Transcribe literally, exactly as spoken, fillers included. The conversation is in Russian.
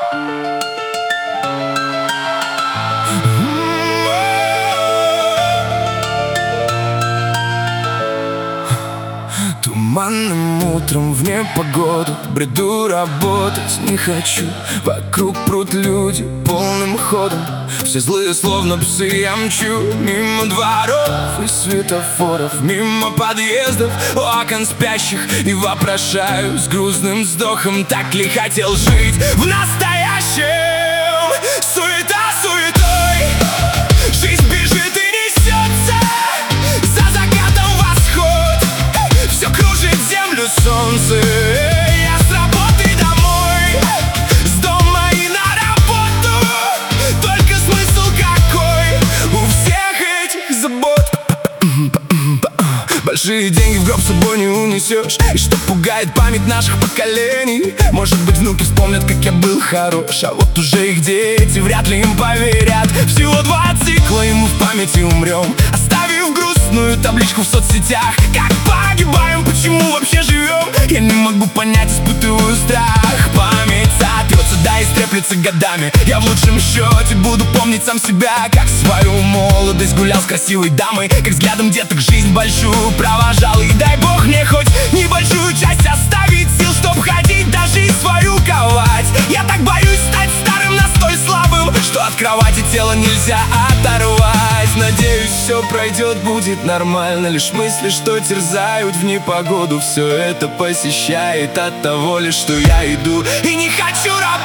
Туманным утром в непогоду бреду работать не хочу. Вокруг прут люди полным ходом, все злые, словно псы, я мчу. Мимо дворов и светофоров, мимо подъездов, у окон спящих, и вопрошаю с грустным вздохом: так ли хотел жить в настоящем? Суета суетой, жизнь бежит и несется, за закатом восход, все кружит землю солнце. Я с работы домой, с дома и на работу, только смысл какой у всех этих забот? Большие деньги в гроб с собой не унесешь. И что пугает память наших поколений? Может быть, внуки вспомнят, как я был хорош, а вот уже их дети вряд ли им поверят. Всего два цикла, и мы в памяти умрем, оставив грустную табличку в соцсетях. Как погибаем, почему вообще живем? Я не могу понять, испытываю страх. Память сотрется, да и стреплется годами. Я в лучшем счете буду помнить сам себя, как свою молодость гулял с красивой дамой, как взглядом деток жизнь большую провожал. И дай бог мне хоть небольшую часть оставить сил, чтоб ходить, даже свою ковать. Я так боюсь стать старым, настой слабым, что от кровати тело нельзя оторвать. Надеюсь, все пройдет, будет нормально. Лишь мысли, что терзают в непогоду, все это посещает от того лишь, что я иду и не хочу работать.